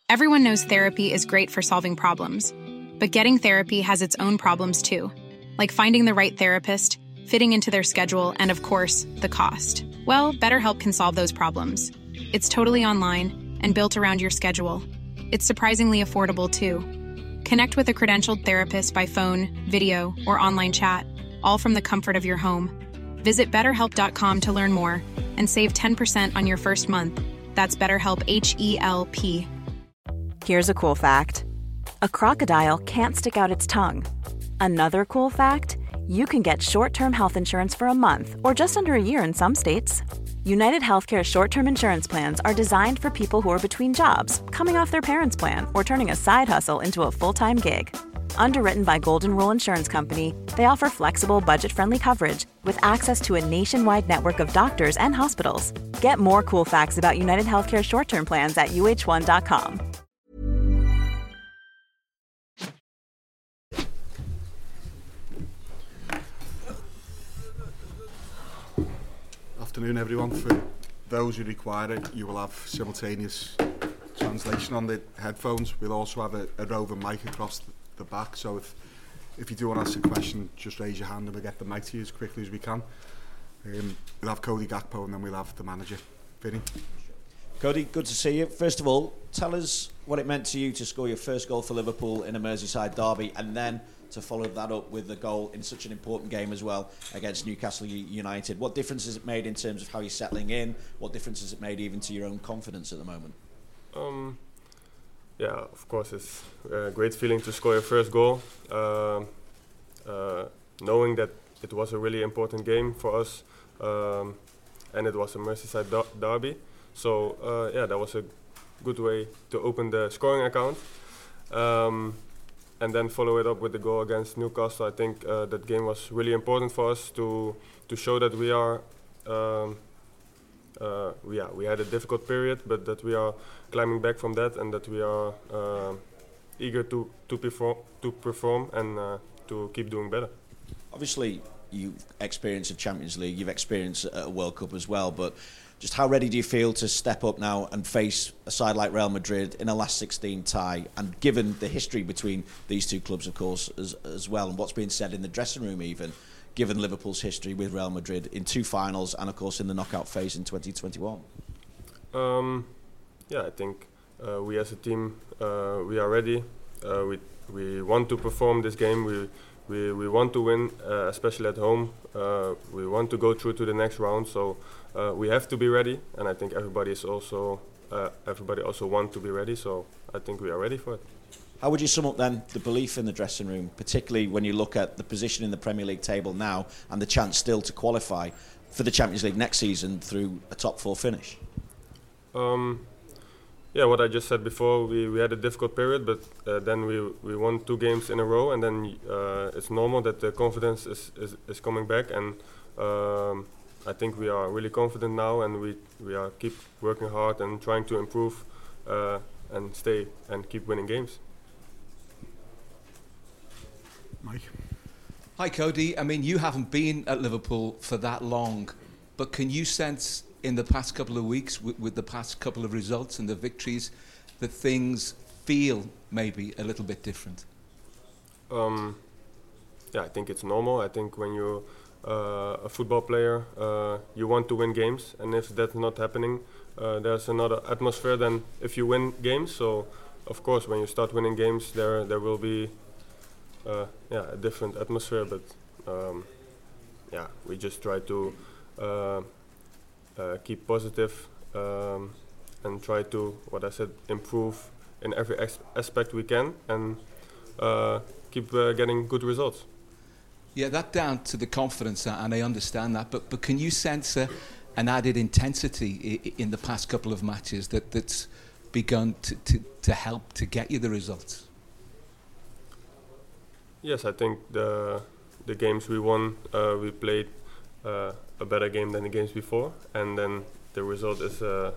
Everyone knows therapy is great for solving problems, but getting therapy has its own problems too, like finding the right therapist, fitting into their schedule, and of course, the cost. Well, BetterHelp can solve those problems. It's totally online and built around your schedule. It's surprisingly affordable too. Connect with a credentialed therapist by phone, video, or online chat, all from the comfort of your home. Visit BetterHelp.com to learn more and save 10% on your first month. That's BetterHelp, H-E-L-P. Here's a cool fact. A crocodile can't stick out its tongue. Another cool fact, you can get short-term health insurance for a month or just under a year in some states. United Healthcare short-term insurance plans are designed for people who are between jobs, coming off their parents' plan, or turning a side hustle into a full-time gig. Underwritten by Golden Rule Insurance Company, they offer flexible, budget-friendly coverage with access to a nationwide network of doctors and hospitals. Get more cool facts about United Healthcare short-term plans at uh1.com. Afternoon, everyone. For those who require it, you will have simultaneous translation on the headphones. We'll also have a roving mic across the back, so if you do want to ask a question, just raise your hand and we'll get the mic to you as quickly as we can. We'll have Cody Gakpo and then we'll have the manager, Vinny. Cody, good to see you. First of all, tell us what it meant to you to score your first goal for Liverpool in a Merseyside derby, and then to follow that up with the goal in such an important game as well against Newcastle United. What difference has it made in terms of how you're settling in? What difference has it made even to your own confidence at the moment? Yeah, of course, it's a great feeling to score your first goal. Knowing that it was a really important game for us, and it was a Merseyside derby. So yeah, that was a good way to open the scoring account. And then follow it up with the goal against Newcastle. I think that game was really important for us to show that we are, we had a difficult period, but that we are climbing back from that, and that we are eager to perform and to keep doing better. Obviously, you've experienced a Champions League, you've experienced a World Cup as well, but just how ready do you feel to step up now and face a side like Real Madrid in a last 16 tie? And given the history between these two clubs, of course, as well, and what's been said in the dressing room even, given Liverpool's history with Real Madrid in two finals and, of course, in the knockout phase in 2021? Yeah, I think we as a team, we are ready. We want to perform this game. We want to win, especially at home. We want to go through to the next round, so we have to be ready. And I think everybody also want to be ready. So I think we are ready for it. How would you sum up then the belief in the dressing room, particularly when you look at the position in the Premier League table now and the chance still to qualify for the Champions League next season through a top four finish? Yeah, what I just said before, we had a difficult period, but then we won 2 games in a row, and then it's normal that the confidence is coming back, and I think we are really confident now, and we are keep working hard and trying to improve and stay and keep winning games. Mike. Hi Cody, I mean you haven't been at Liverpool for that long, but can you sense in the past couple of weeks with the past couple of results and the victories that things feel maybe a little bit different? Yeah, I think it's normal. I think when you're a football player, you want to win games, and if that's not happening, there's another atmosphere than if you win games. So of course when you start winning games, there will be a different atmosphere, but yeah, we just try to keep positive and try to, what I said, improve in every aspect we can, and keep getting good results. Yeah, that down to the confidence, and I understand that, but can you sense an added intensity in the past couple of matches that's begun to help to get you the results? Yes, I think the games we won, we played a better game than the games before, and then the result is the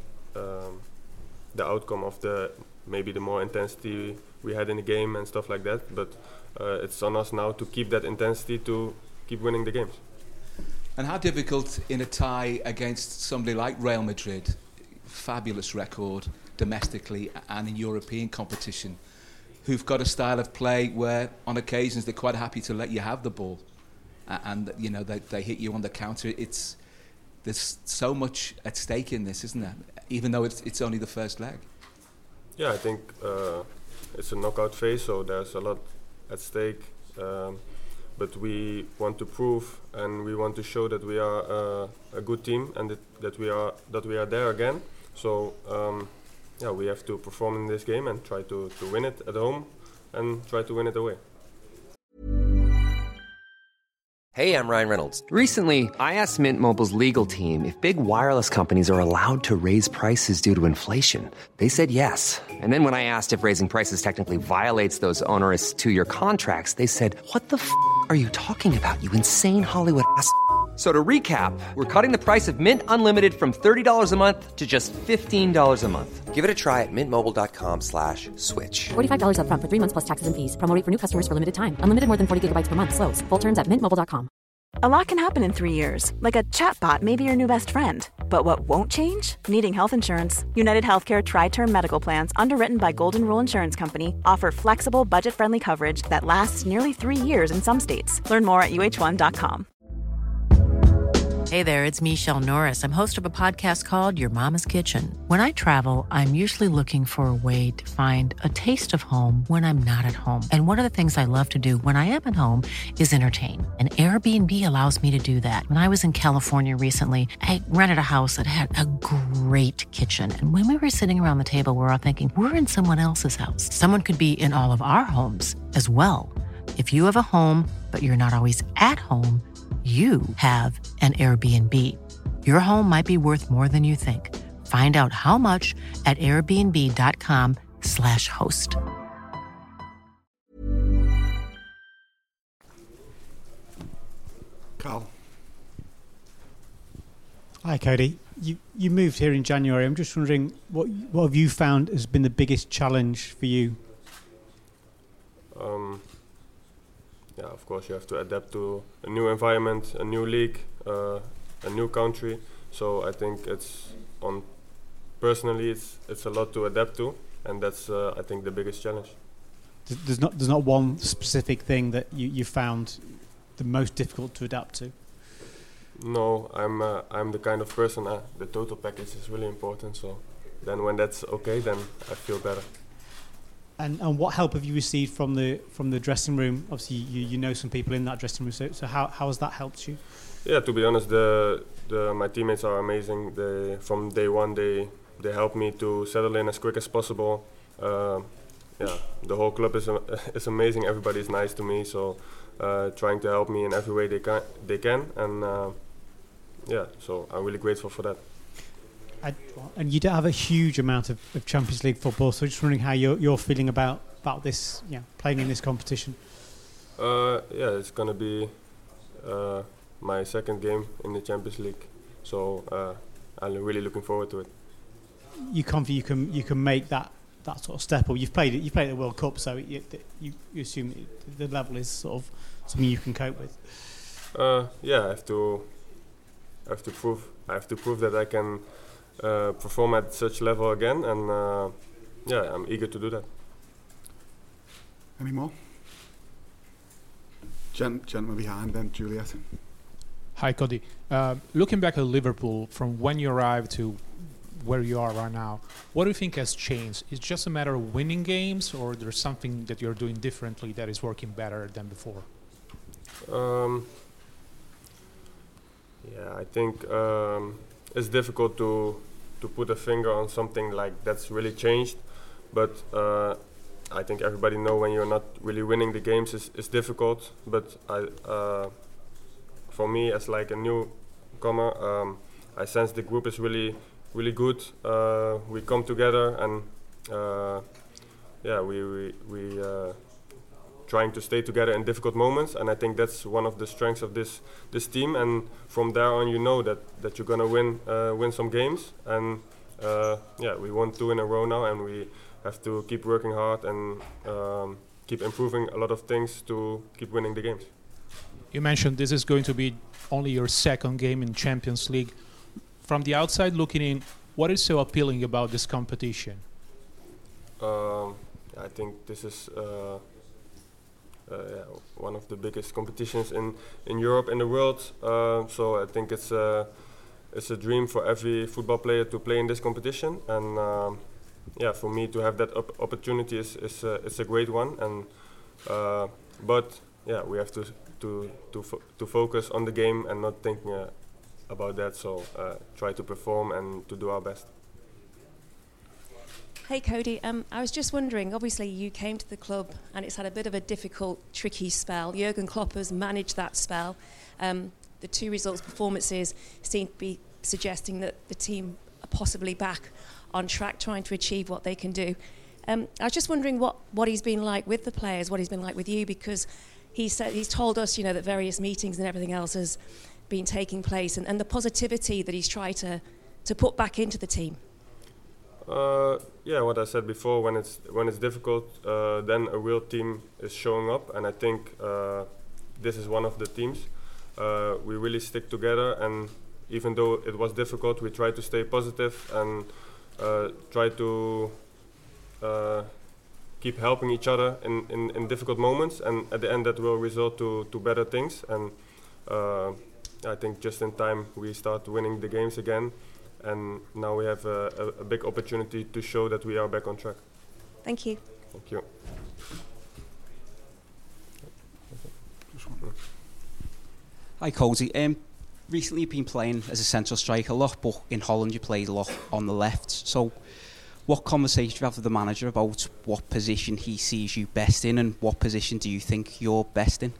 outcome of maybe the more intensity we had in the game and stuff like that. But it's on us now to keep that intensity to keep winning the games. And how difficult in a tie against somebody like Real Madrid, fabulous record, domestically and in European competition, who've got a style of play where on occasions they're quite happy to let you have the ball, and you know they hit you on the counter. There's so much at stake in this, isn't there? Even though it's only the first leg. Yeah, I think it's a knockout phase, so there's a lot at stake. But we want to prove and we want to show that we are a good team and that we are there again. So we have to perform in this game and try to win it at home and try to win it away. Hey, I'm Ryan Reynolds. Recently, I asked Mint Mobile's legal team if big wireless companies are allowed to raise prices due to inflation. They said yes. And then when I asked if raising prices technically violates those onerous two-year contracts, they said, "What the f*** are you talking about, you insane Hollywood ass?" So to recap, we're cutting the price of Mint Unlimited from $30 a month to just $15 a month. Give it a try at mintmobile.com/switch. $45 up front for 3 months plus taxes and fees. Promo rate for new customers for limited time. Unlimited more than 40 gigabytes per month. Slows full terms at mintmobile.com. A lot can happen in 3 years, like a chatbot may be your new best friend. But what won't change? Needing health insurance. United Healthcare Tri-Term Medical Plans, underwritten by Golden Rule Insurance Company, offer flexible, budget-friendly coverage that lasts nearly 3 years in some states. Learn more at uh1.com. Hey there, it's Michelle Norris. I'm host of a podcast called Your Mama's Kitchen. When I travel, I'm usually looking for a way to find a taste of home when I'm not at home. And one of the things I love to do when I am at home is entertain. And Airbnb allows me to do that. When I was in California recently, I rented a house that had a great kitchen. And when we were sitting around the table, we were all thinking, we're in someone else's house. Someone could be in all of our homes as well. If you have a home, but you're not always at home, you have an Airbnb. Your home might be worth more than you think. Find out how much at airbnb.com/host. Carl. Hi, Cody. You moved here in January. I'm just wondering, what have you found has been the biggest challenge for you? Of course, you have to adapt to a new environment, a new league, a new country. So I think personally, it's a lot to adapt to, and that's I think the biggest challenge. There's not one specific thing that you found the most difficult to adapt to. No, I'm the kind of person. The total package is really important. So then when that's okay, then I feel better. And what help have you received from the dressing room? Obviously, you know some people in that dressing room. So how has that helped you? Yeah, to be honest, my teammates are amazing. From day one, they helped me to settle in as quick as possible. The whole club is amazing. Everybody is nice to me, so trying to help me in every way they can, and so I'm really grateful for that. And you don't have a huge amount of Champions League football, so just wondering how you're feeling about this, playing in this competition. It's going to be my second game in the Champions League, so I'm really looking forward to it. You confident you can make that sort of step, or you've played at the World Cup, so you assume the level is sort of something you can cope with. I have to prove that I can perform at such level again, and I'm eager to do that. Any more? Gentleman behind, then Juliet. Hi, Cody. Looking back at Liverpool from when you arrived to where you are right now, what do you think has changed? Is it just a matter of winning games, or there's something that you're doing differently that is working better than before? I think it's difficult to put a finger on something like that's really changed, but I think everybody know when you're not really winning the games is difficult. But for me, as like a newcomer, I sense the group is really good. We come together and we trying to stay together in difficult moments, and I think that's one of the strengths of this team. And from there on, you know that you're gonna win some games, and we won 2 in a row now, and we have to keep working hard and keep improving a lot of things to keep winning the games. You mentioned this is going to be only your second game in Champions League. From the outside looking in, what is so appealing about this competition? I think this is one of the biggest competitions in Europe and the world. So I think it's a dream for every football player to play in this competition. And for me to have that opportunity is a great one. And but we have to focus on the game and not think about that. So try to perform and to do our best. Hey Cody, I was just wondering, obviously you came to the club and it's had a bit of a difficult, tricky spell. Jurgen Klopp has managed that spell. The 2 results performances seem to be suggesting that the team are possibly back on track trying to achieve what they can do. I was just wondering what he's been like with the players, what he's been like with you, because he's told us, that various meetings and everything else has been taking place and the positivity that he's tried to put back into the team. What I said before, when it's difficult, then a real team is showing up, and I think this is one of the teams. We really stick together, and even though it was difficult, we try to stay positive and try to keep helping each other in difficult moments, and at the end that will result to better things. And I think just in time we start winning the games again. And now we have a big opportunity to show that we are back on track. Thank you. Thank you. Hi, Cozy. Recently you've been playing as a central striker a lot, but in Holland you played a lot on the left. So what conversation do you have with the manager about what position he sees you best in, and what position do you think you're best in?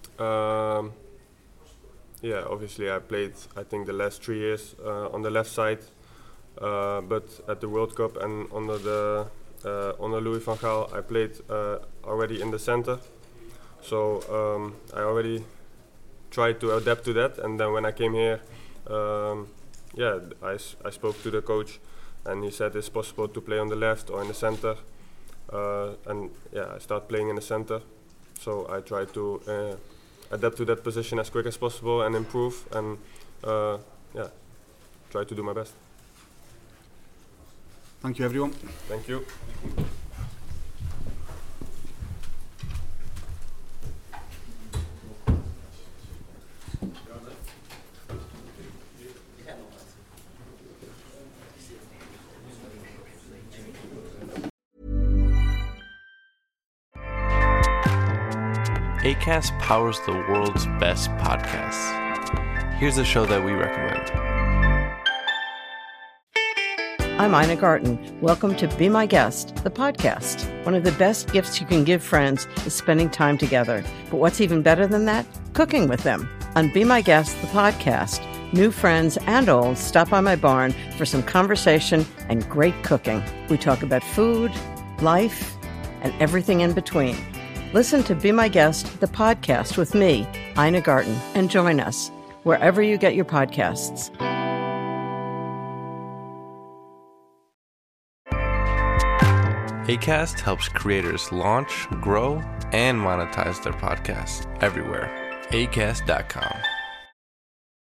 Obviously I played, I think, the last 3 years on the left side, but at the World Cup and under Louis van Gaal I played already in the center. So I already tried to adapt to that, and then when I came here, I spoke to the coach, and he said it's possible to play on the left or in the center, I started playing in the center. So I tried to adapt to that position as quick as possible and improve, and try to do my best. Thank you, everyone. Thank you. Acast powers the world's best podcasts. Here's a show that we recommend. I'm Ina Garten. Welcome to Be My Guest, the podcast. One of the best gifts you can give friends is spending time together. But what's even better than that? Cooking with them. On Be My Guest, the podcast, new friends and old stop by my barn for some conversation and great cooking. We talk about food, life, and everything in between. Listen to Be My Guest, the podcast with me, Ina Garten, and join us wherever you get your podcasts. Acast helps creators launch, grow, and monetize their podcasts everywhere. Acast.com.